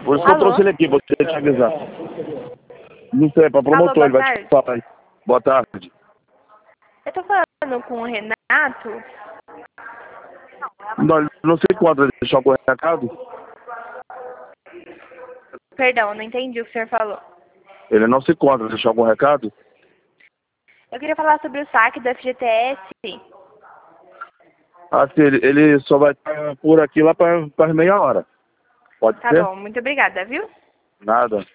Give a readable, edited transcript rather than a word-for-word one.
Por isso que eu trouxe ele aqui, você te avisar. Não sei, para promotor, Alô, ele vai te falar aí. Boa tarde. Eu tô falando com o Renato. Não sei quando, deixar algum recado? Perdão, não entendi o que o senhor falou. Ele não se encontra, deixar algum recado? Eu queria falar sobre o saque do FGTS. Ah, sim, ele só vai estar por aqui lá para meia hora. Pode Tá ser? bom, muito obrigada, viu? Nada.